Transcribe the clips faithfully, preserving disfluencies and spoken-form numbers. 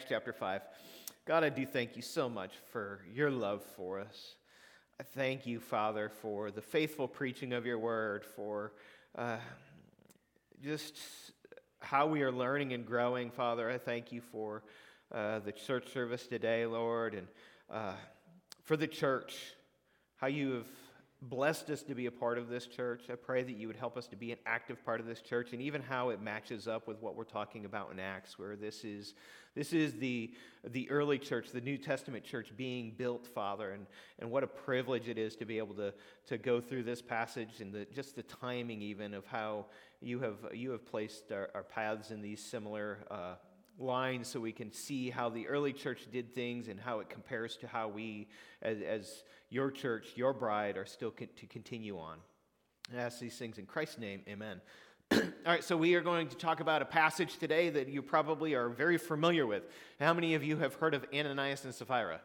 Acts chapter five. God, I do thank you so much for your love for us. I thank you, Father, for the faithful preaching of your word, for uh, just how we are learning and growing, Father. I thank you for uh, the church service today, Lord, and uh, for the church, how you have blessed us to be a part of this church. I pray that you would help us to be an active part of this church, and even how it matches up with what we're talking about in Acts, where this is this is the the early church, the New Testament church being built, Father, and, and what a privilege it is to be able to, to go through this passage, and the, just the timing even of how you have you have placed our, our paths in these similar uh, lines, so we can see how the early church did things and how it compares to how we, as, as your church, your bride, are still con- to continue on. I ask these things in Christ's name, amen. All right, so we are going to talk about a passage today that you probably are very familiar with. How many of you have heard of Ananias and Sapphira?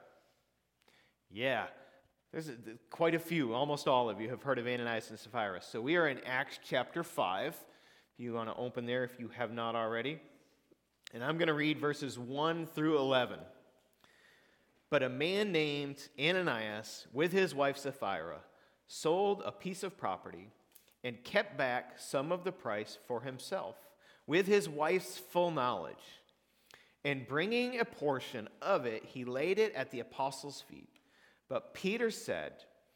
Yeah, there's a, quite a few. Almost all of you have heard of Ananias and Sapphira. So we are in Acts chapter five. If you want to open there, if you have not already. And I'm going to read verses one through eleven. But a man named Ananias, with his wife Sapphira, sold a piece of property and kept back some of the price for himself, with his wife's full knowledge. And bringing a portion of it, he laid it at the apostles' feet. But Peter said,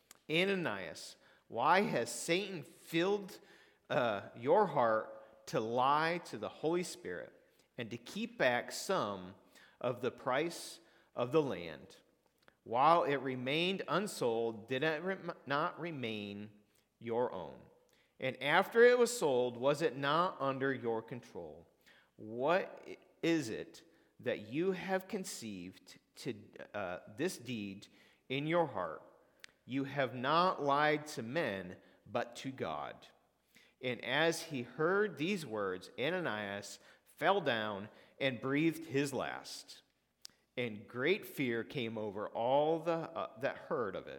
Ananias, why has Satan filled uh, your heart to lie to the Holy Spirit and to keep back some of the price of the land? While it remained unsold, did it not remain your own? And after it was sold, was it not under your control? What is it that you have conceived to uh, this deed in your heart? You have not lied to men, but to God. And as he heard these words, Ananias fell down and breathed his last. And great fear came over all the, uh, that heard of it.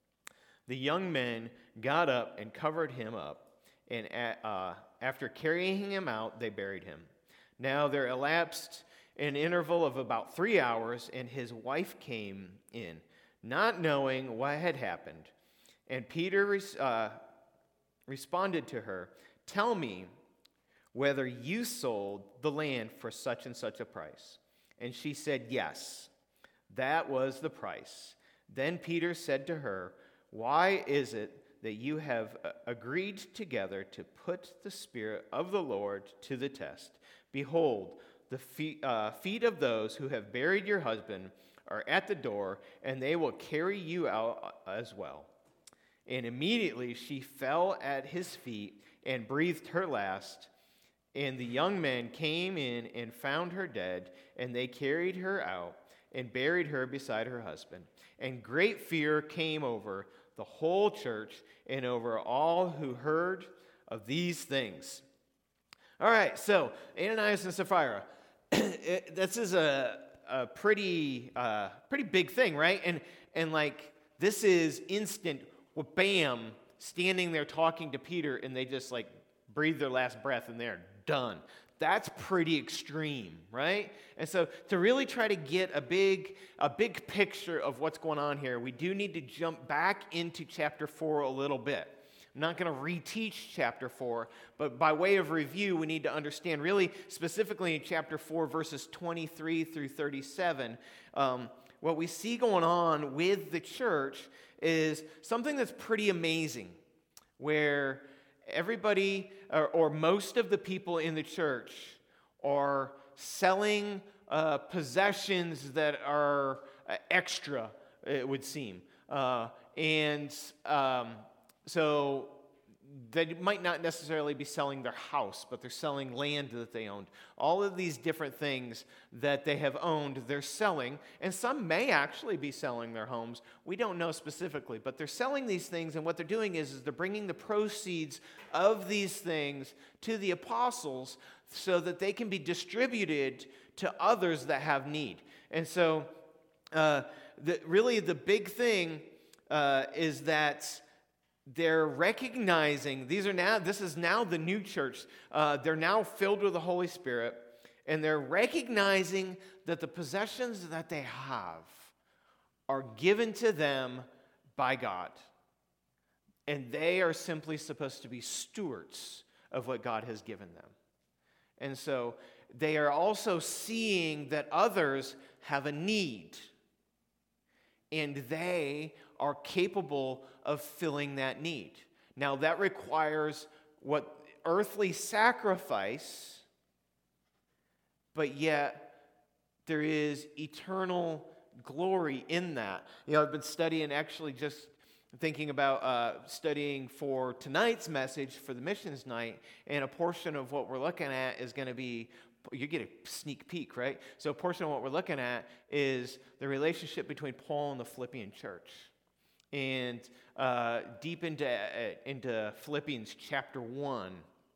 The young men got up and covered him up, and uh, after carrying him out, they buried him. Now there elapsed an interval of about three hours, and his wife came in, not knowing what had happened. And Peter uh, responded to her, "Tell me whether you sold the land for such and such a price." And she said, "Yes, that was the price." Then Peter said to her, "Why is it that you have agreed together to put the Spirit of the Lord to the test? Behold, the feet, uh, feet of those who have buried your husband are at the door, and they will carry you out as well." And immediately she fell at his feet and breathed her last. And the young men came in and found her dead, and they carried her out and buried her beside her husband. And great fear came over the whole church and over all who heard of these things. All right, so Ananias and Sapphira. it, this is a, a pretty uh, pretty big thing, right? And and like this is instant. Well, bam, standing there talking to Peter, and they just like breathe their last breath, and they're done. That's pretty extreme, right? And so to really try to get a big a big picture of what's going on here, we do need to jump back into chapter four a little bit. I'm not going to reteach chapter four, but by way of review, we need to understand really specifically in chapter four, verses twenty-three through thirty-seven, um, what we see going on with the church is something that's pretty amazing, where everybody, or, or most of the people in the church are selling uh, possessions that are uh, extra, it would seem. Uh, and um, so they might not necessarily be selling their house, but they're selling land that they owned. All of these different things that they have owned, they're selling. And some may actually be selling their homes. We don't know specifically, but they're selling these things, and what they're doing is, is they're bringing the proceeds of these things to the apostles so that they can be distributed to others that have need. And so uh, the, really the big thing uh, is that they're recognizing these are now this is now the new church. Uh, they're now filled with the Holy Spirit, And they're recognizing that the possessions that they have are given to them by God. And they are simply supposed to be stewards of what God has given them. And so they are also seeing that others have a need. And they are capable of filling that need. Now, that requires what earthly sacrifice, but yet there is eternal glory in that. You know, I've been studying, actually just thinking about uh, studying for tonight's message for the missions night, and a portion of what we're looking at is going to be, you get a sneak peek, right? So a portion of what we're looking at is the relationship between Paul and the Philippian church. And uh, deep into, uh, into Philippians chapter one,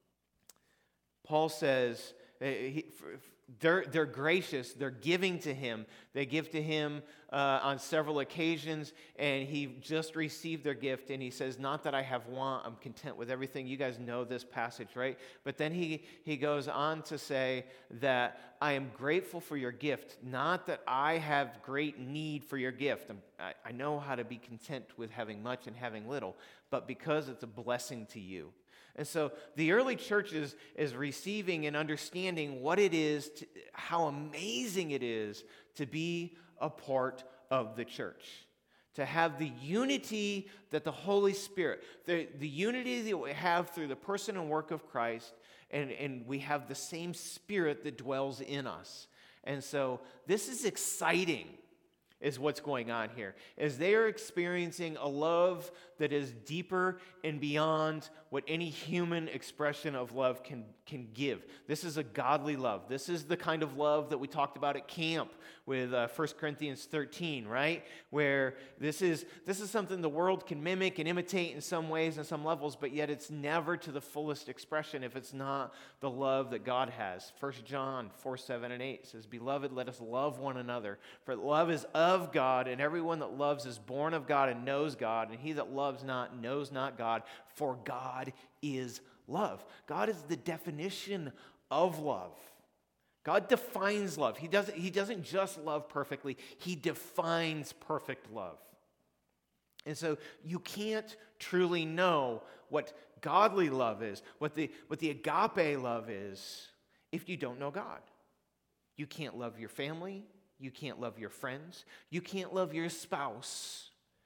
Paul says, uh, he, they're, they're gracious, they're giving to him. They give to him uh, on several occasions, and he just received their gift, and he says, not that I have want, I'm content with everything. You guys know this passage, right? But then he, he goes on to say that I am grateful for your gift, not that I have great need for your gift. I'm, I, I know how to be content with having much and having little, but because it's a blessing to you. And so the early church is, is receiving and understanding what it is, to, how amazing it is to be a part of the church. To have the unity that the Holy Spirit, the, the unity that we have through the person and work of Christ, and, and we have the same Spirit that dwells in us. And so this is exciting, is what's going on here, as they are experiencing a love that is deeper and beyond what any human expression of love can, can give. This is a godly love. This is the kind of love that we talked about at camp with uh, First Corinthians thirteen, right? Where this is, this is something the world can mimic and imitate in some ways and some levels, but yet it's never to the fullest expression if it's not the love that God has. First John four, seven, and eight says, Beloved, let us love one another, for love is of God, and everyone that loves is born of God and knows God, and he that loves not knows not God, for God is love. God is the definition of love. God defines love. He doesn't, he doesn't just love perfectly. He defines perfect love. And so you can't truly know what godly love is, what the, what the agape love is, if you don't know God. You can't love your family. You can't love your friends. You can't love your spouse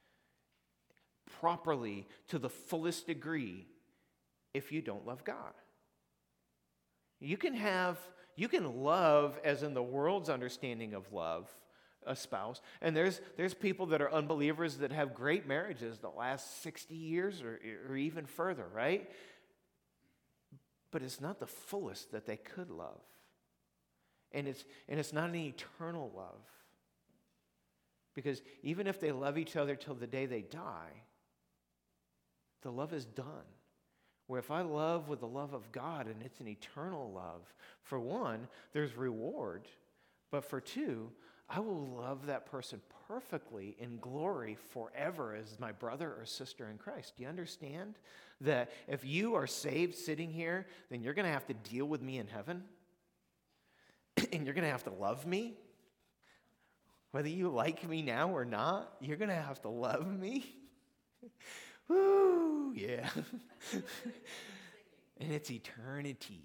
properly to the fullest degree if you don't love God. You can have, you can love, as in the world's understanding of love, a spouse. And there's there's people that are unbelievers that have great marriages that last sixty years or, or even further, right? But it's not the fullest that they could love. And it's and it's not an eternal love. Because even if they love each other till the day they die, the love is done. Where if I love with the love of God and it's an eternal love, for one, there's reward. But for two, I will love that person perfectly in glory forever as my brother or sister in Christ. Do you understand that if you are saved sitting here, then you're going to have to deal with me in heaven? And you're going to have to love me? Whether you like me now or not, you're going to have to love me? Woo, yeah. And it's eternity.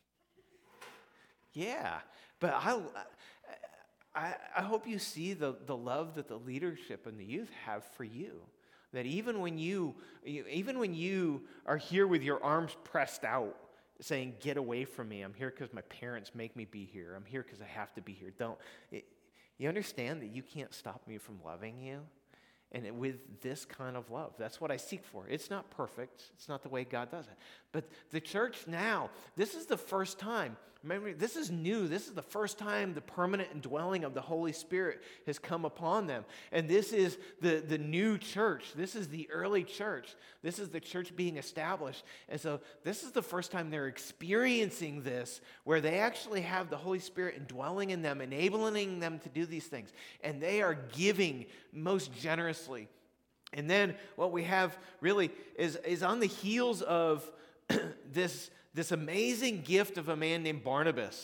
Yeah, but I, I, I hope you see the, the love that the leadership and the youth have for you. That even when you, even when you are here with your arms pressed out, saying, "Get away from me! I'm here because my parents make me be here. I'm here because I have to be here." Don't. It, you understand that you can't stop me from loving you? And with this kind of love, that's what I seek for. It's not perfect. It's not the way God does it. But the church now, this is the first time. Remember, this is new. This is the first time the permanent indwelling of the Holy Spirit has come upon them. And this is the, the new church. This is the early church. This is the church being established. And so this is the first time they're experiencing this, where they actually have the Holy Spirit indwelling in them, enabling them to do these things. And they are giving most generously. And then what we have really is, is on the heels of this, this amazing gift of a man named Barnabas.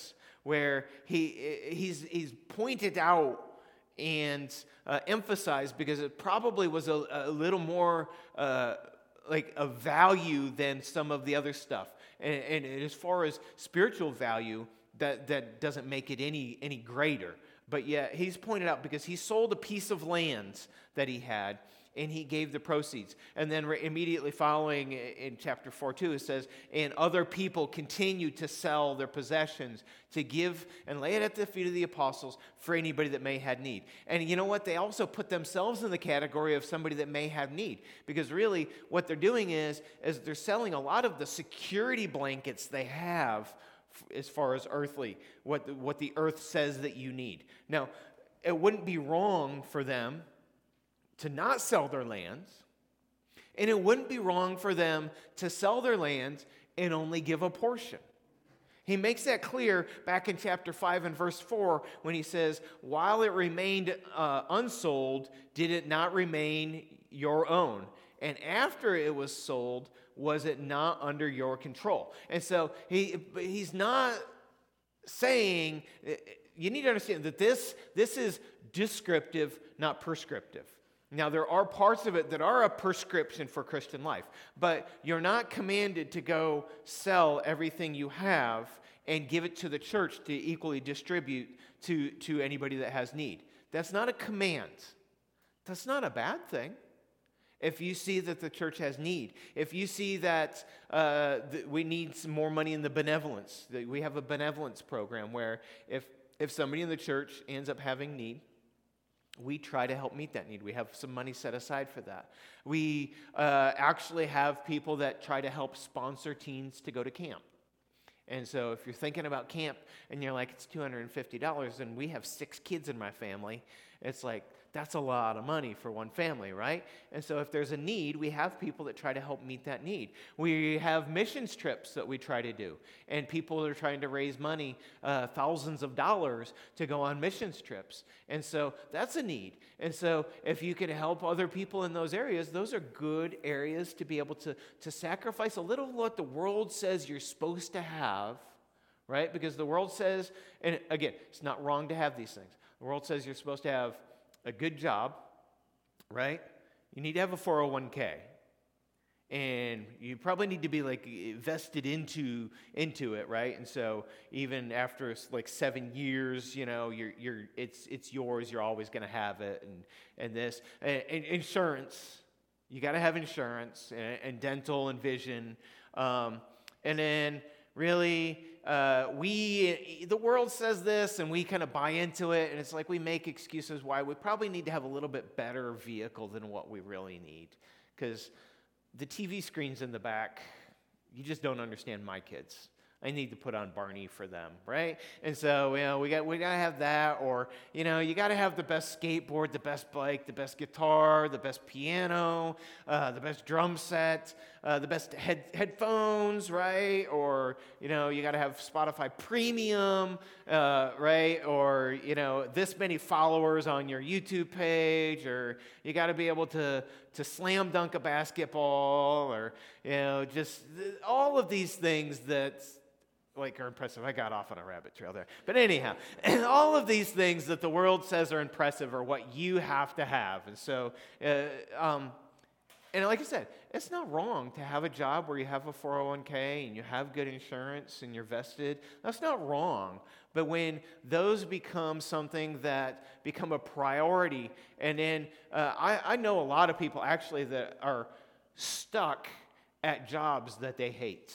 where he he's he's pointed out and uh, emphasized, because it probably was a, a little more uh, like a value than some of the other stuff. And, and as far as spiritual value, that, that doesn't make it any, any greater. But yet he's pointed out, because he sold a piece of land that he had, and he gave the proceeds. And then re- immediately following in chapter four two, it says, and other people continued to sell their possessions to give and lay it at the feet of the apostles for anybody that may have need. And you know what? They also put themselves in the category of somebody that may have need. Because really what they're doing is, is they're selling a lot of the security blankets they have as far as earthly, what the, what the earth says that you need. Now, it wouldn't be wrong for them to not sell their lands, and it wouldn't be wrong for them to sell their lands and only give a portion. He makes that clear back in chapter five and verse four when he says, while it remained uh, unsold, did it not remain your own? And after it was sold, was it not under your control? And so he he's not saying, you need to understand that this, this is descriptive, not prescriptive. Now, there are parts of it that are a prescription for Christian life, but you're not commanded to go sell everything you have and give it to the church to equally distribute to, to anybody that has need. That's not a command. That's not a bad thing. If you see that the church has need, if you see that uh, th- we need some more money in the benevolence, that we have a benevolence program where if, if somebody in the church ends up having need, we try to help meet that need. We have some money set aside for that. We uh, actually have people that try to help sponsor teens to go to camp. And so if you're thinking about camp and you're like, it's two hundred fifty dollars, and we have six kids in my family, it's like, that's a lot of money for one family, right? And so if there's a need, we have people that try to help meet that need. We have missions trips that we try to do, and people are trying to raise money, uh, thousands of dollars to go on missions trips. And so that's a need. And so if you can help other people in those areas, those are good areas to be able to, to sacrifice a little of what the world says you're supposed to have, right? Because the world says, and again, it's not wrong to have these things. The world says you're supposed to have a good job, right? You need to have a four oh one k. And you probably need to be like vested into into it, right? And so even after like seven years, you know, you're you're it's it's yours. You're always going to have it, and and this and, and insurance. You got to have insurance and, and dental and vision, um, and then really. Uh, we, the world says this, and we kind of buy into it, and it's like we make excuses why we probably need to have a little bit better vehicle than what we really need, because the T V screens in the back, you just don't understand my kids. I need to put on Barney for them, right? And so, you know, we got we got to have that, or, you know, you got to have the best skateboard, the best bike, the best guitar, the best piano, uh, the best drum set, uh, the best head, headphones, right? Or, you know, you got to have Spotify Premium, uh, right? Or, you know, this many followers on your YouTube page, or you got to be able to to slam dunk a basketball, or, you know, just th- all of these things that like are impressive. I got off on a rabbit trail there. But anyhow, and all of these things that the world says are impressive are what you have to have. And so, uh, um, and like I said, it's not wrong to have a job where you have a four oh one k and you have good insurance and you're vested. That's not wrong. But when those become something that become a priority, and then uh, I, I know a lot of people actually that are stuck at jobs that they hate.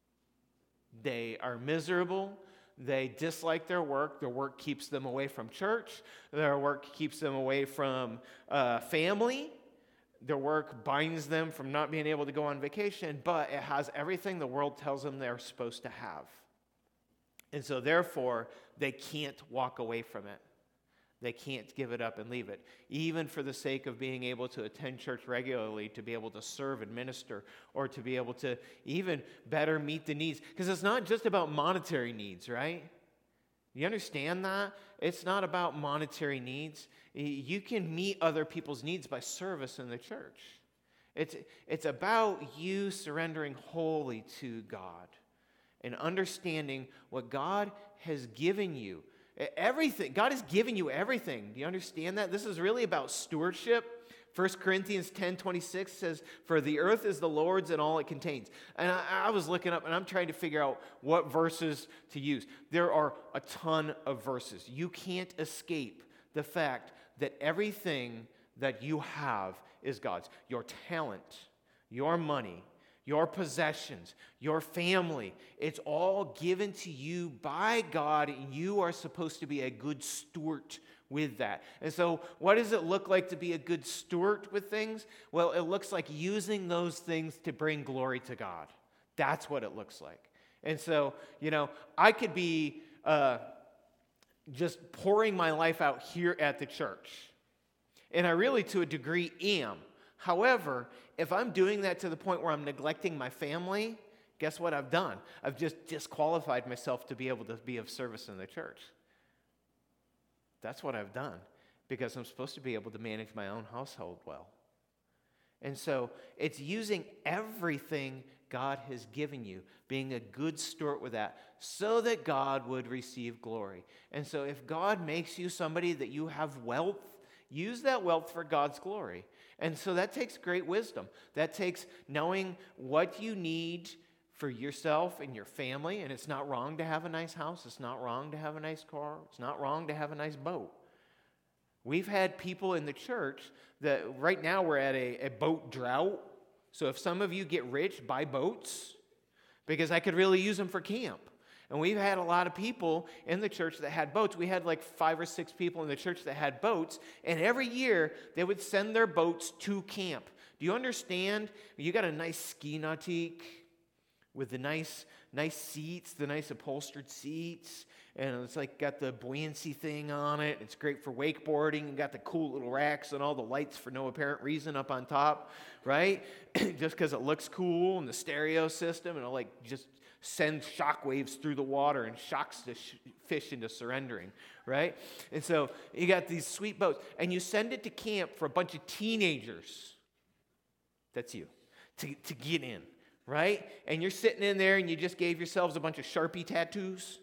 They are miserable. They dislike their work. Their work keeps them away from church. Their work keeps them away from uh, family. Their work binds them from not being able to go on vacation, but it has everything the world tells them they're supposed to have. And so therefore, they can't walk away from it. They can't give it up and leave it, even for the sake of being able to attend church regularly, to be able to serve and minister, or to be able to even better meet the needs. Because it's not just about monetary needs, right? You understand that? It's not about monetary needs. You can meet other people's needs by service in the church. It's, it's about you surrendering wholly to God. and understanding what God has given you. Everything. God has given you everything. Do you understand that? This is really about stewardship. First Corinthians ten twenty-six says, "For the earth is the Lord's and all it contains." And I, I was looking up and I'm trying to figure out what verses to use. There are a ton of verses. You can't escape the fact that everything that you have is God's. Your talent, your money, your possessions, your family, it's all given to you by God, and you are supposed to be a good steward with that. And so what does it look like to be a good steward with things? Well, it looks like using those things to bring glory to God. That's what it looks like. And so, you know, I could be uh, just pouring my life out here at the church. And I really, to a degree, am. However, if I'm doing that to the point where I'm neglecting my family, guess what I've done? I've just disqualified myself to be able to be of service in the church. That's what I've done, because I'm supposed to be able to manage my own household well. And so it's using everything God has given you, being a good steward with that, so that God would receive glory. And so if God makes you somebody that you have wealth, use that wealth for God's glory. And so that takes great wisdom. That takes knowing what you need for yourself and your family. And it's not wrong to have a nice house. It's not wrong to have a nice car. It's not wrong to have a nice boat. We've had people in the church that right now we're at a, a boat drought. So if some of you get rich, buy boats, because I could really use them for camp. And we've had a lot of people in the church that had boats. We had like five or six people in the church that had boats. And every year, they would send their boats to camp. Do you understand? You got a nice ski nautique with the nice nice seats, the nice upholstered seats. And it's like got the buoyancy thing on it. It's great for wakeboarding. And got the cool little racks and all the lights for no apparent reason up on top, right? Just because it looks cool, and the stereo system. And it'll like just sends shockwaves through the water and shocks the sh- fish into surrendering, right? And so you got these sweet boats, and you send it to camp for a bunch of teenagers. That's you, to, to get in, right? And you're sitting in there, and you just gave yourselves a bunch of Sharpie tattoos,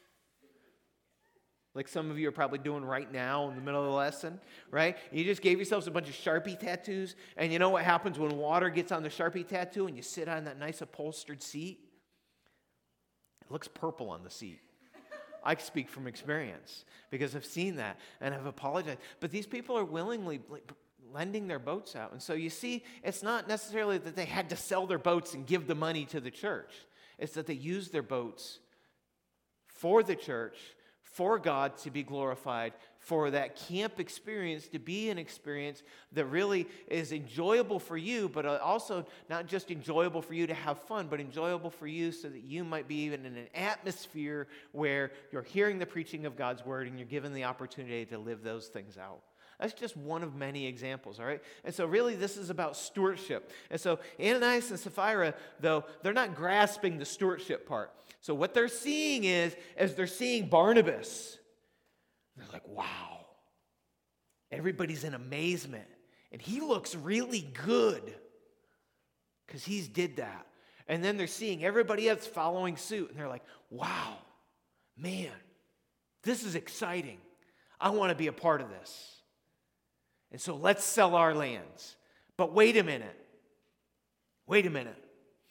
like some of you are probably doing right now in the middle of the lesson, right? You just gave yourselves a bunch of Sharpie tattoos, and you know what happens when water gets on the Sharpie tattoo and you sit on that nice upholstered seat? It looks purple on the seat. I speak from experience because I've seen that and I've apologized. But these people are willingly lending their boats out. And so you see, it's not necessarily that they had to sell their boats and give the money to the church. It's that they used their boats for the church, for God to be glorified, for that camp experience to be an experience that really is enjoyable for you, but also not just enjoyable for you to have fun, but enjoyable for you so that you might be even in an atmosphere where you're hearing the preaching of God's word and you're given the opportunity to live those things out. That's just one of many examples, all right? And so really this is about stewardship. And so Ananias and Sapphira, though, they're not grasping the stewardship part. So what they're seeing is, as they're seeing Barnabas, they're like, wow. Everybody's in amazement. And he looks really good because he's did that. And then they're seeing everybody else following suit. And they're like, wow, man, this is exciting. I want to be a part of this. And so let's sell our lands. But wait a minute. Wait a minute.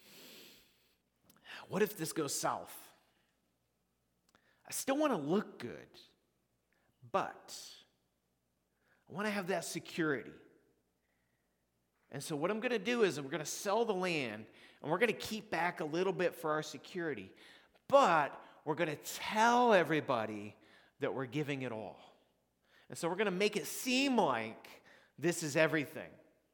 What if this goes south? I still want to look good, but I want to have that security. And so what I'm going to do is we're going to sell the land, and we're going to keep back a little bit for our security. But we're going to tell everybody that we're giving it all. And so we're going to make it seem like this is everything.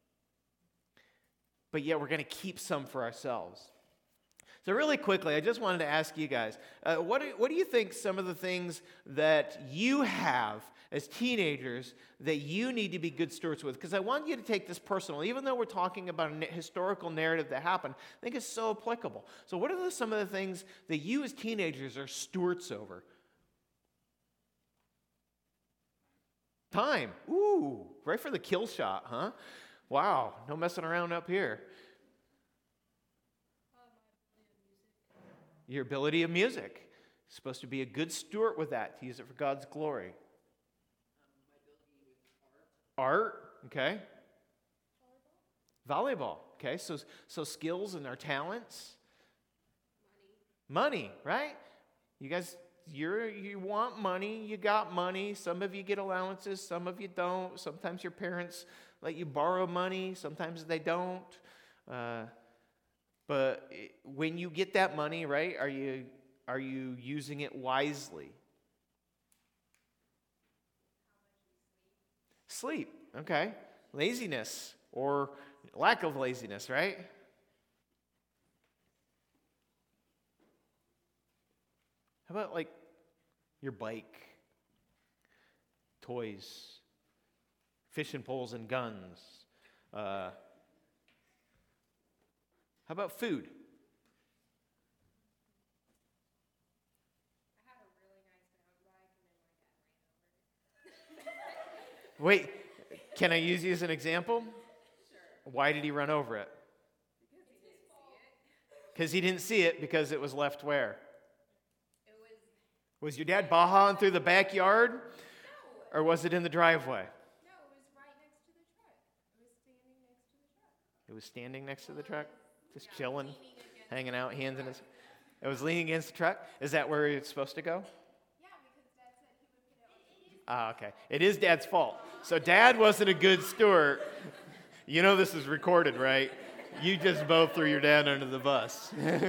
But yet we're going to keep some for ourselves. So really quickly, I just wanted to ask you guys, uh, what, do, what do you think some of the things that you have as teenagers that you need to be good stewards with? Because I want you to take this personal. Even though we're talking about a historical narrative that happened, I think it's so applicable. So what are the, some of the things that you as teenagers are stewards over? Time. Ooh, right for the kill shot, huh? Wow, no messing around up here. your ability of music. You're supposed to be a good steward with that, to use it for God's glory. Art, okay. Volleyball, Volleyball. Okay. So, so skills and our talents. Money. Money, right? You guys, you're you want money. You got money. Some of you get allowances. Some of you don't. Sometimes your parents let you borrow money. Sometimes they don't. Uh, but when you get that money, right? Are you are you using it wisely? Sleep, okay. Laziness or lack of laziness, right? How about like your bike, toys, fishing poles and guns? Uh, how about food? I have a really nice mountain bike, and then my dad ran over it. Wait, can I use you as an example? Sure. Why did he run over it? Because he didn't see it. Because he didn't see it because it was left where? It was. Was your dad bahaing through the backyard? No. Or was it in the driveway? No, it was right next to the truck. It was standing next to the truck. It was standing next to the truck? Just Yeah, chilling, leaning against hanging the out, hands in truck. his... It was leaning against the truck? Is that where it's supposed to go? Yeah, because Dad said he would put it on. Ah, okay. It is Dad's fault. So Dad wasn't a good steward. You know this is recorded, right? You just both threw your dad under the bus.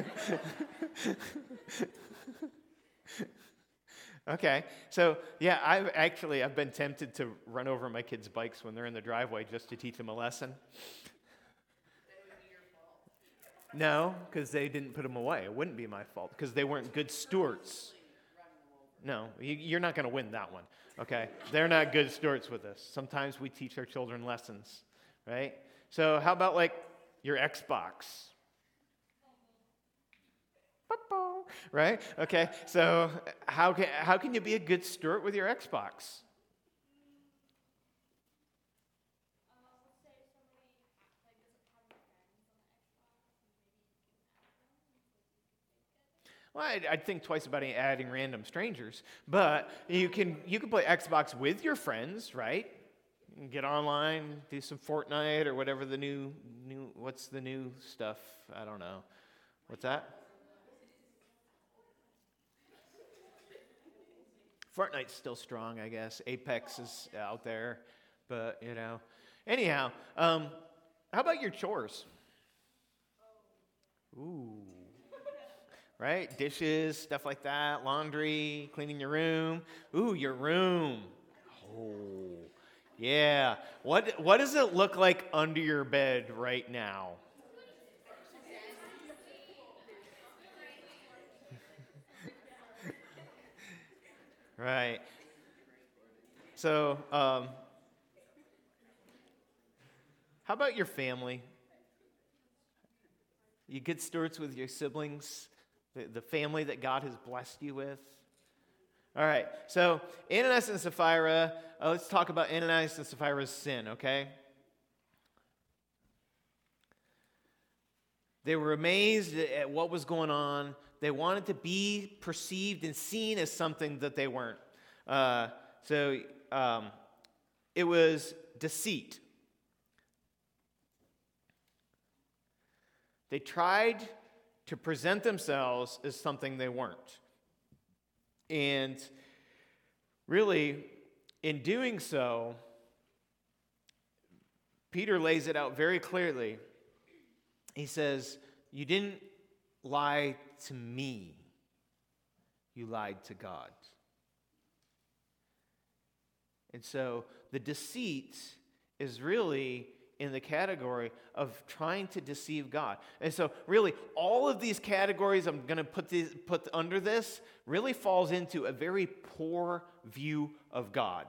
Okay. So, yeah, I've actually, I've been tempted to run over my kids' bikes when they're in the driveway just to teach them a lesson. No, because they didn't put them away. It wouldn't be my fault because they weren't good stewards. No, you, you're not going to win that one, okay? They're not good stewards with us. Sometimes we teach our children lessons, right? So how about like your Xbox? Right? Okay, so how can, how can you be a good steward with your Xbox? Well, I'd, I'd think twice about adding random strangers, but you can you can play Xbox with your friends, right? You can get online, do some Fortnite or whatever the new new what's the new stuff? I don't know. What's that? Fortnite's still strong, I guess. Apex is out there, but you know. Anyhow, um, how about your chores? Ooh. Right? Dishes, stuff like that, laundry, cleaning your room. Ooh, your room. Oh, yeah. What what does it look like under your bed right now? Right. So, um, how about your family? You good stewards with your siblings? The, the family that God has blessed you with. All right, so Ananias and Sapphira, uh, let's talk about Ananias and Sapphira's sin, okay? They were amazed at what was going on. They wanted to be perceived and seen as something that they weren't. Uh, so um, it was deceit. They tried to present themselves as something they weren't. And really, in doing so, Peter lays it out very clearly. He says, you didn't lie to me, you lied to God. And so the deceit is really in the category of trying to deceive God. And so really all of these categories I'm going to put these put under this really falls into a very poor view of God.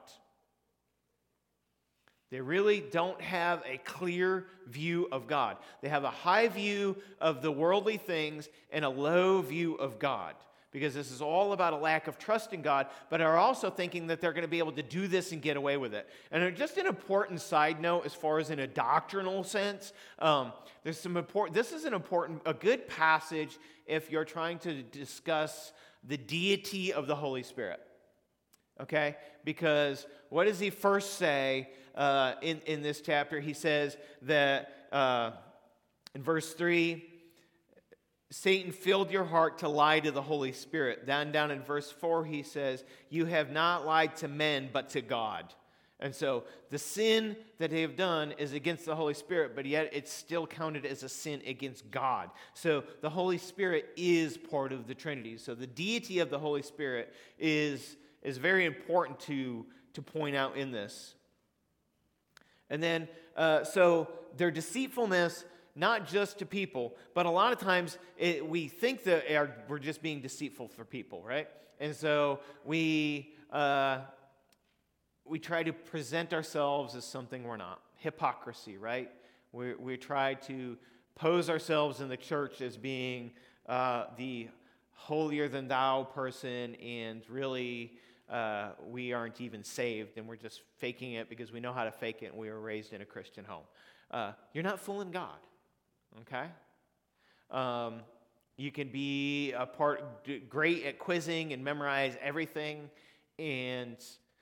They really don't have a clear view of God. They have a high view of the worldly things and a low view of God. because this is all about a lack of trust in God, but are also thinking that they're going to be able to do this and get away with it. And just an important side note, as far as in a doctrinal sense, um, there's some important, this is an important, a good passage if you're trying to discuss the deity of the Holy Spirit. Okay? Because what does he first say uh, in, in this chapter? He says that uh, in verse three, Satan filled your heart to lie to the Holy Spirit. Then down in verse four, he says, you have not lied to men, but to God. And so the sin that they have done is against the Holy Spirit, but yet it's still counted as a sin against God. So the Holy Spirit is part of the Trinity. So the deity of the Holy Spirit is, is very important to, to point out in this. And then, uh, so their deceitfulness, not just to people, but a lot of times it, we think that our, we're just being deceitful for people, right? And so we... Uh, We try to present ourselves as something we're not. Hypocrisy, right? We, we try to pose ourselves in the church as being uh, the holier-than-thou person, and really uh, we aren't even saved, and we're just faking it because we know how to fake it, and we were raised in a Christian home. Uh, you're not fooling God, okay? Um, you can be a part great at quizzing and memorize everything, and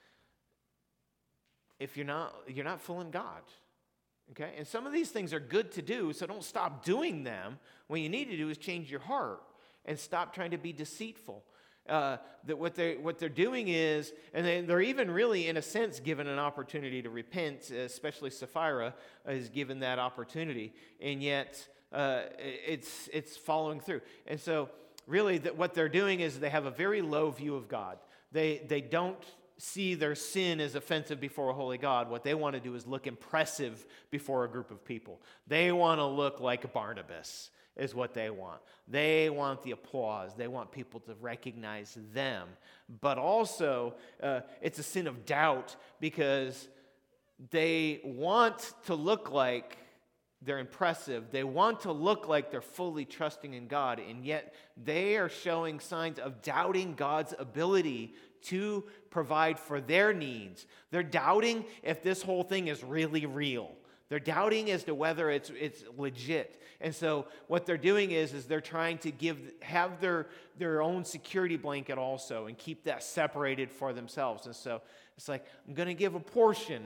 if you're not, you're not fooling God, okay? And some of these things are good to do, so don't stop doing them. What you need to do is change your heart and stop trying to be deceitful. Uh, that what they're, what they're doing is, and they, they're even really, in a sense, given an opportunity to repent, especially Sapphira is given that opportunity, and yet uh, it's, it's following through. And so really that what they're doing is they have a very low view of God. They, they don't see their sin as offensive before a holy God. What they want to do is look impressive before a group of people. They want to look like Barnabas, is what they want. They want the applause. They want people to recognize them. But also, uh, it's a sin of doubt because they want to look like they're impressive. They want to look like they're fully trusting in God, and yet they are showing signs of doubting God's ability to provide for their needs. They're doubting if this whole thing is really real. They're doubting as to whether it's it's legit. And so what they're doing is, is they're trying to give have their, their own security blanket also and keep that separated for themselves. And so it's like, I'm going to give a portion,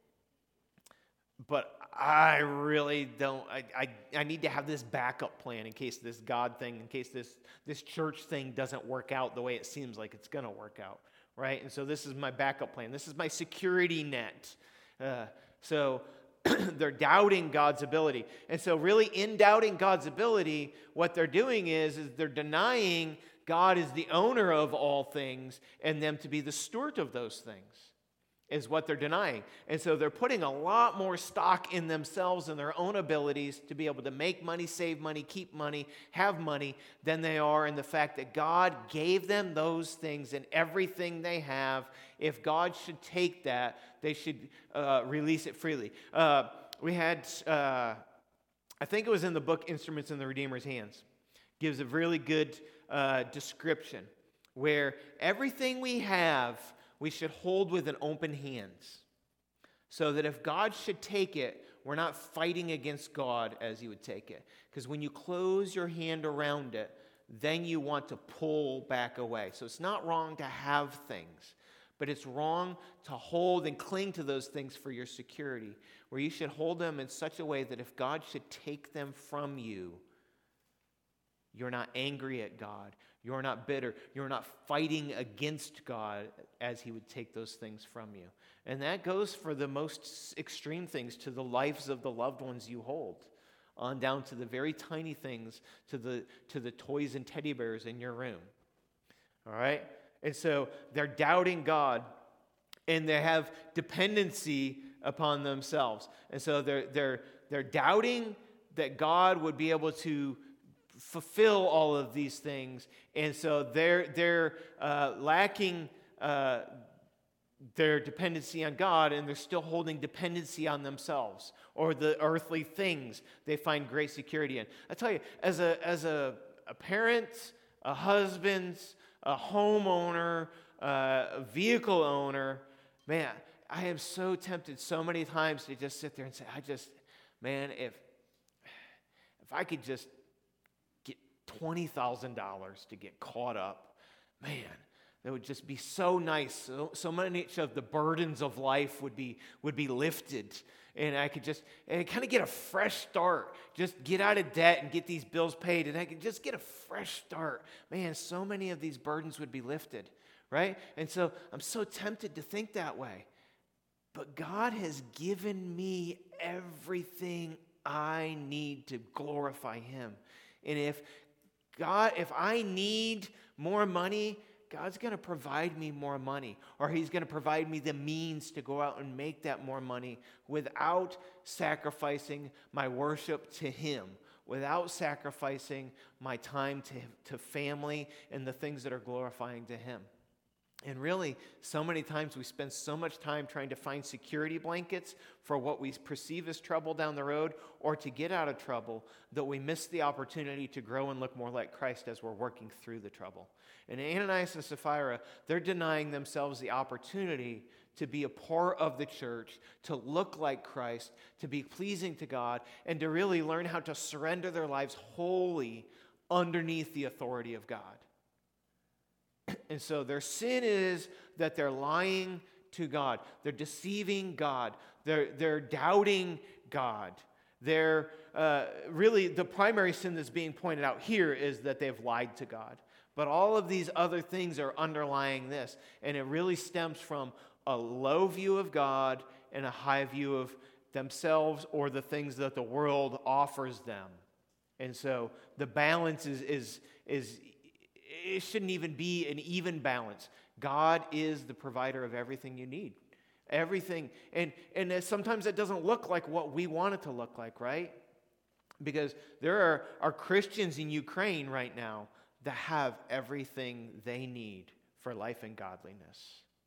but I really don't, I, I I need to have this backup plan in case this God thing, in case this, this church thing doesn't work out the way it seems like it's going to work out, right? And so this is my backup plan. This is my security net. Uh, so they're doubting God's ability. And so really in doubting God's ability, what they're doing is, is they're denying God is the owner of all things and them to be the steward of those things. Is what they're denying. And so they're putting a lot more stock in themselves and their own abilities to be able to make money, save money, keep money, have money, than they are in the fact that God gave them those things and everything they have. If God should take that, they should uh, release it freely. Uh, we had, uh, I think it was in the book Instruments in the Redeemer's Hands, gives a really good uh, description where everything we have we should hold with an open hands, so that if God should take it, we're not fighting against God as he would take it. Because when you close your hand around it, then you want to pull back away. So it's not wrong to have things, but it's wrong to hold and cling to those things for your security, where you should hold them in such a way that if God should take them from you, you're not angry at God. You're not bitter. You're not fighting against God as he would take those things from you. And that goes for the most extreme things, to the lives of the loved ones you hold, on down to the very tiny things, to the, to the toys and teddy bears in your room. All right? And so they're doubting God, and they have dependency upon themselves. And so they're, they're, they're doubting that God would be able to fulfill all of these things, and so they're they're uh, lacking uh, their dependency on God, and they're still holding dependency on themselves or the earthly things they find great security in. I tell you, as a as a, a parent, a husband, a homeowner, uh, a vehicle owner, man, I am so tempted so many times to just sit there and say, I just, man, if if I could just get twenty thousand dollars to get caught up, man, that would just be so nice. So, so much of the burdens of life would be would be lifted. And I could just and kind of get a fresh start. Just get out of debt and get these bills paid. And I could just get a fresh start. Man, so many of these burdens would be lifted, right? And so I'm so tempted to think that way. But God has given me everything I need to glorify Him. And if God, if I need more money, God's going to provide me more money, or He's going to provide me the means to go out and make that more money without sacrificing my worship to Him, without sacrificing my time to, to family and the things that are glorifying to Him. And really, so many times we spend so much time trying to find security blankets for what we perceive as trouble down the road or to get out of trouble that we miss the opportunity to grow and look more like Christ as we're working through the trouble. And Ananias and Sapphira, they're denying themselves the opportunity to be a part of the church, to look like Christ, to be pleasing to God, and to really learn how to surrender their lives wholly underneath the authority of God. And so their sin is that they're lying to God. They're deceiving God. They're, they're doubting God. They're uh, really, the primary sin that's being pointed out here is that they've lied to God. But all of these other things are underlying this. And it really stems from a low view of God and a high view of themselves or the things that the world offers them. And so the balance is is is it shouldn't even be an even balance. God is the provider of everything you need. Everything. And, and sometimes it doesn't look like what we want it to look like, right? Because there are, are Christians in Ukraine right now that have everything they need for life and godliness.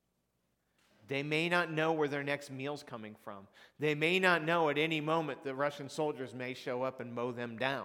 They may not know where their next meal's coming from. They may not know at any moment the Russian soldiers may show up and mow them down.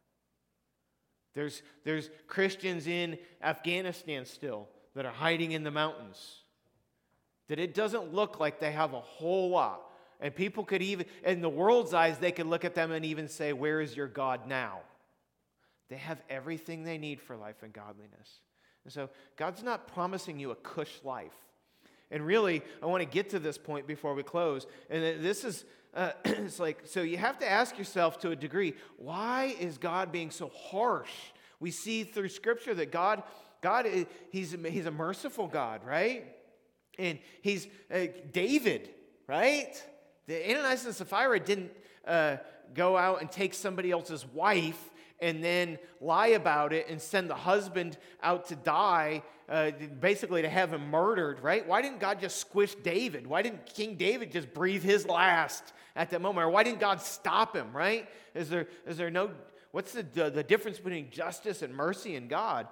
There's, there's Christians in Afghanistan still that are hiding in the mountains. That it doesn't look like they have a whole lot. And people could even, in the world's eyes, they could look at them and even say, where is your God now? They have everything they need for life and godliness. And so God's not promising you a cush life. And really, I want to get to this point before we close. And this is, uh, it's like, so you have to ask yourself to a degree, why is God being so harsh? We see through Scripture that God, God, he's, he's a merciful God, right? And he's uh, David, right? The Ananias and Sapphira didn't uh, go out and take somebody else's wife and then lie about it and send the husband out to die, uh, basically to have him murdered, right? Why didn't God just squish David? Why didn't King David just breathe his last at that moment? Or why didn't God stop him, right? Is there is there no, what's the, the, the difference between justice and mercy in God?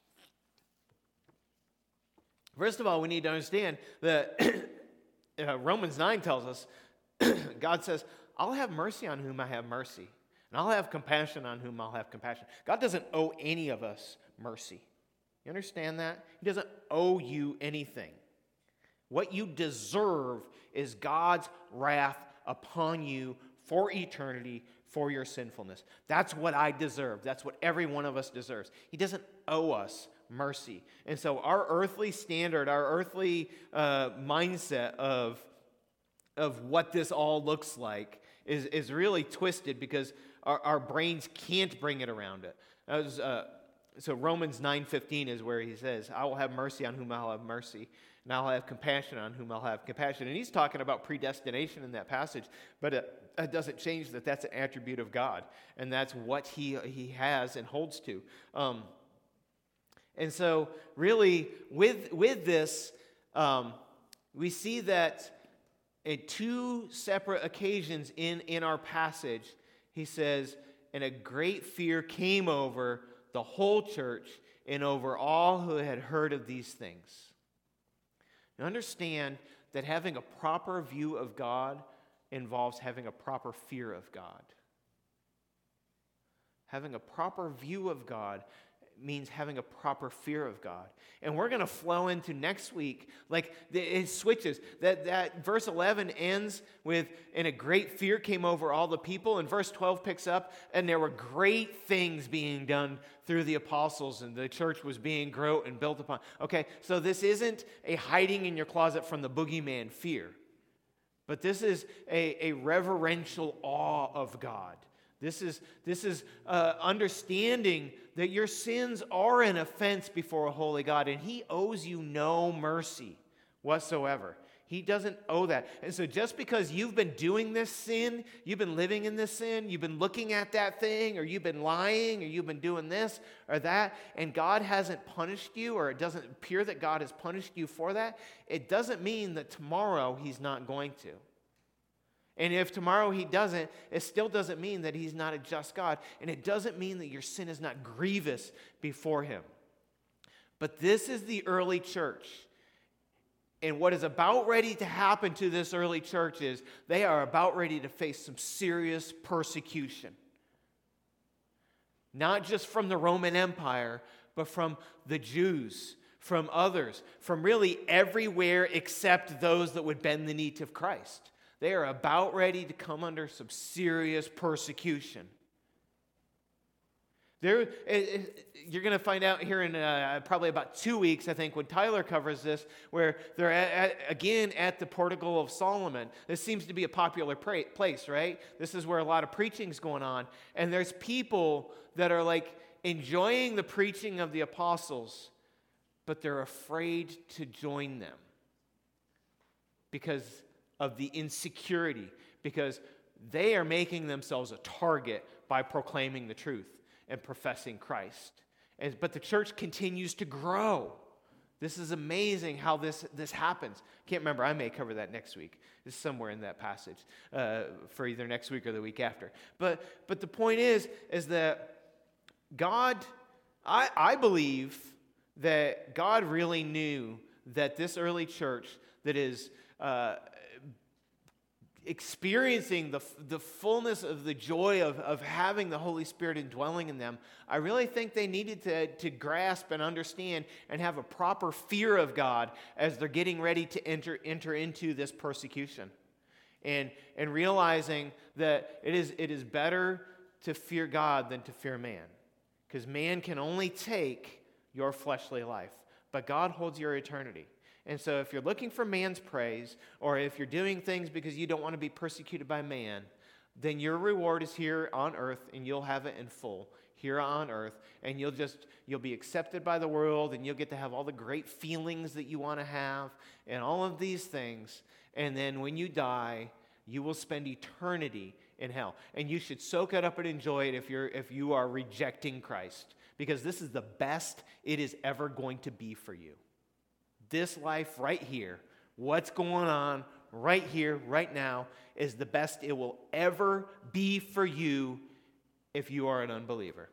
First of all, we need to understand that uh, Romans nine tells us, God says, I'll have mercy on whom I have mercy. And I'll have compassion on whom I'll have compassion. God doesn't owe any of us mercy. You understand that? He doesn't owe you anything. What you deserve is God's wrath upon you for eternity for your sinfulness. That's what I deserve. That's what every one of us deserves. He doesn't owe us mercy. And so our earthly standard, our earthly uh, mindset of, of what this all looks like is, is really twisted because Our, our brains can't bring it around it. That was, uh, so Romans nine fifteen is where he says, I will have mercy on whom I'll have mercy, and I'll have compassion on whom I'll have compassion. And he's talking about predestination in that passage, but it, it doesn't change that that's an attribute of God, and that's what he, he has and holds to. Um, and so really, with, with this, um, we see that in two separate occasions in, in our passage, he says, and a great fear came over the whole church and over all who had heard of these things. Now understand that having a proper view of God involves having a proper fear of God. Having a proper view of God means having a proper fear of God. And we're going to flow into next week. Like, it switches. That, that verse eleven ends with, and a great fear came over all the people. And verse twelve picks up, and there were great things being done through the apostles, and the church was being grown and built upon. Okay, so this isn't a hiding in your closet from the boogeyman fear. But this is a, a reverential awe of God. This is, this is uh, understanding that your sins are an offense before a holy God, and He owes you no mercy whatsoever. He doesn't owe that. And so just because you've been doing this sin, you've been living in this sin, you've been looking at that thing, or you've been lying, or you've been doing this or that, and God hasn't punished you, or it doesn't appear that God has punished you for that, it doesn't mean that tomorrow He's not going to. And if tomorrow He doesn't, it still doesn't mean that He's not a just God. And it doesn't mean that your sin is not grievous before Him. But this is the early church. And what is about ready to happen to this early church is they are about ready to face some serious persecution. Not just from the Roman Empire, but from the Jews, from others, from really everywhere except those that would bend the knee to Christ. They are about ready to come under some serious persecution. There, you're going to find out here in uh, probably about two weeks, I think, when Tyler covers this, where they're at, at, again at the Portico of Solomon. This seems to be a popular pra- place, right? This is where a lot of preaching's going on. And there's people that are like enjoying the preaching of the apostles, but they're afraid to join them because of the insecurity, because they are making themselves a target by proclaiming the truth and professing Christ. And, but the church continues to grow. This is amazing how this, this happens. Can't remember, I may cover that next week. It's somewhere in that passage uh, for either next week or the week after. But, but the point is, is that God, I, I believe that God really knew that this early church that is uh, experiencing the, the fullness of the joy of, of having the Holy Spirit indwelling in them, I really think they needed to, to grasp and understand and have a proper fear of God as they're getting ready to enter, enter into this persecution. And, and realizing that it is, it is better to fear God than to fear man. Because man can only take your fleshly life, but God holds your eternity. And so if you're looking for man's praise, or if you're doing things because you don't want to be persecuted by man, then your reward is here on earth, and you'll have it in full here on earth, and you'll just, you'll be accepted by the world, and you'll get to have all the great feelings that you want to have, and all of these things. And then when you die, you will spend eternity in hell. And you should soak it up and enjoy it if you're if you are rejecting Christ, because this is the best it is ever going to be for you. This life right here, what's going on right here, right now, is the best it will ever be for you if you are an unbeliever.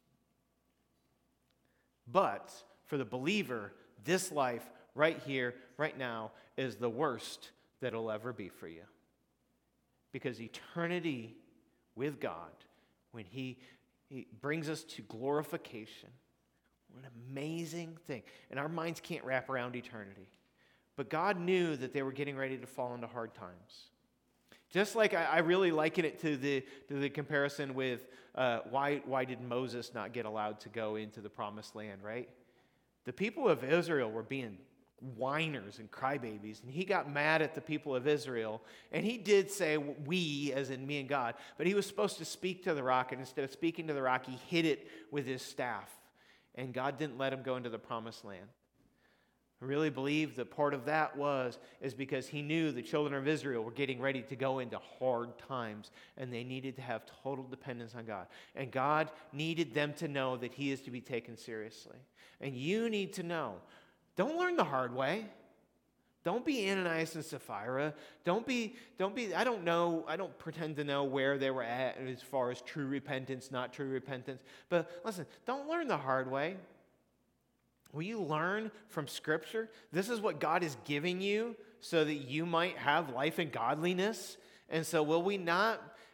But for the believer, this life right here, right now, is the worst that it'll ever be for you. Because eternity with God, when He, he brings us to glorification, what an amazing thing. And our minds can't wrap around eternity. But God knew that they were getting ready to fall into hard times. Just like I, I really liken it to the, to the comparison with uh, why, why did Moses not get allowed to go into the promised land, right? The people of Israel were being whiners and crybabies, and he got mad at the people of Israel, and he did say we, as in me and God, but he was supposed to speak to the rock, and instead of speaking to the rock, he hit it with his staff. And God didn't let him go into the promised land. I really believe that part of that was is because he knew the children of Israel were getting ready to go into hard times, and they needed to have total dependence on God. And God needed them to know that He is to be taken seriously. And you need to know, don't learn the hard way. Don't be Ananias and Sapphira. Don't be, don't be, I don't know, I don't pretend to know where they were at as far as true repentance, not true repentance. But listen, don't learn the hard way. Will you learn from Scripture? This is what God is giving you so that you might have life and godliness. And so will we not,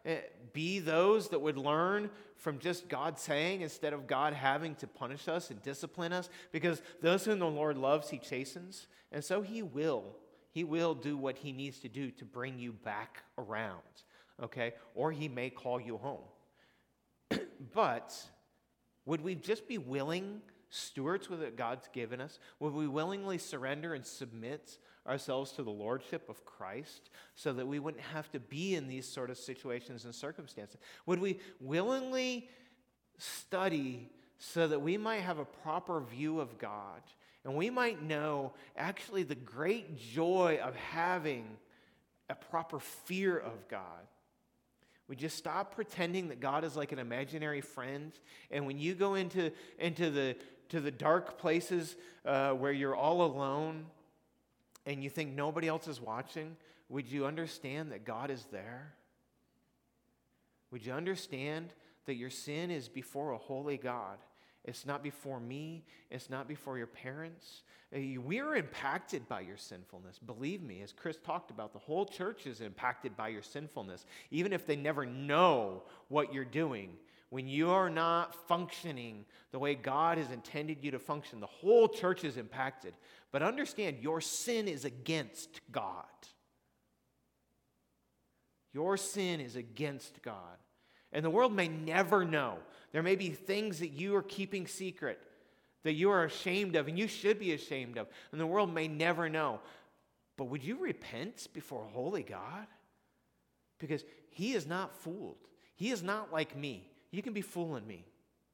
eh, be those that would learn from just God saying instead of God having to punish us and discipline us? Because those whom the Lord loves, he chastens. And so he will. He will do what he needs to do to bring you back around. Okay? Or he may call you home. But would we just be willing stewards with what God's given us? Would we willingly surrender and submit ourselves to the lordship of Christ so that we wouldn't have to be in these sort of situations and circumstances? Would we willingly study so that we might have a proper view of God and we might know actually the great joy of having a proper fear of God? Would you stop pretending that God is like an imaginary friend? And when you go into, into the, to the dark places uh, where you're all alone and you think nobody else is watching, would you understand that God is there? Would you understand that your sin is before a holy God? It's not before me. It's not before your parents. We are impacted by your sinfulness. Believe me, as Chris talked about, the whole church is impacted by your sinfulness. Even if they never know what you're doing, when you are not functioning the way God has intended you to function, the whole church is impacted. But understand, your sin is against God. Your sin is against God. And the world may never know. There may be things that you are keeping secret that you are ashamed of, and you should be ashamed of, and the world may never know. But would you repent before a holy God? Because he is not fooled. He is not like me. You can be fooling me.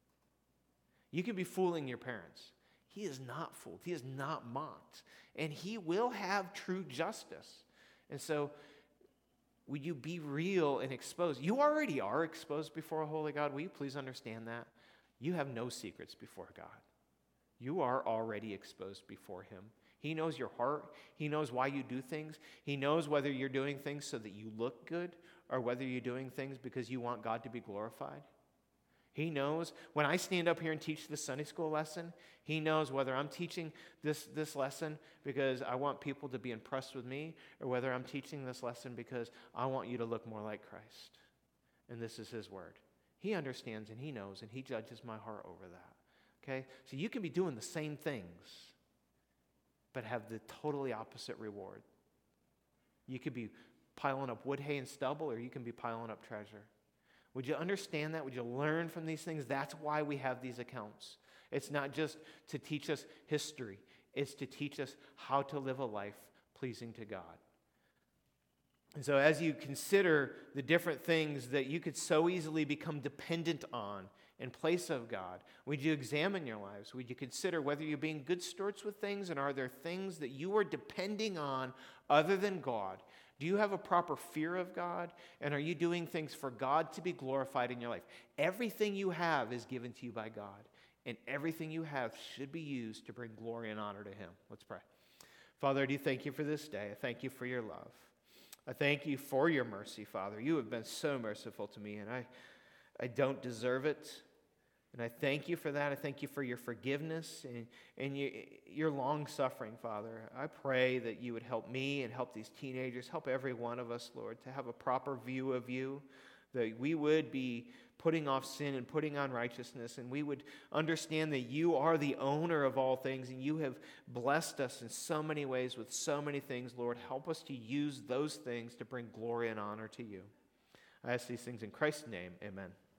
You can be fooling your parents. He is not fooled. He is not mocked. And he will have true justice. And so, would you be real and exposed? You already are exposed before a holy God. Will you please understand that? You have no secrets before God. You are already exposed before him. He knows your heart. He knows why you do things. He knows whether you're doing things so that you look good or whether you're doing things because you want God to be glorified. He knows when I stand up here and teach this Sunday school lesson, he knows whether I'm teaching this, this lesson because I want people to be impressed with me or whether I'm teaching this lesson because I want you to look more like Christ. And this is his word. He understands and he knows and he judges my heart over that. Okay? So you can be doing the same things but have the totally opposite reward. You could be piling up wood, hay, and stubble, or you can be piling up treasure. Would you understand that? Would you learn from these things? That's why we have these accounts. It's not just to teach us history. It's to teach us how to live a life pleasing to God. And so as you consider the different things that you could so easily become dependent on in place of God, would you examine your lives? Would you consider whether you're being good stewards with things, and are there things that you are depending on other than God? Do you have a proper fear of God? And are you doing things for God to be glorified in your life? Everything you have is given to you by God, and everything you have should be used to bring glory and honor to him. Let's pray. Father, I do thank you for this day. I thank you for your love. I thank you for your mercy, Father. You have been so merciful to me, and I, I don't deserve it. And I thank you for that. I thank you for your forgiveness and, and you, your long-suffering, Father. I pray that you would help me and help these teenagers, help every one of us, Lord, to have a proper view of you, that we would be putting off sin and putting on righteousness, and we would understand that you are the owner of all things, and you have blessed us in so many ways with so many things. Lord, help us to use those things to bring glory and honor to you. I ask these things in Christ's name. Amen.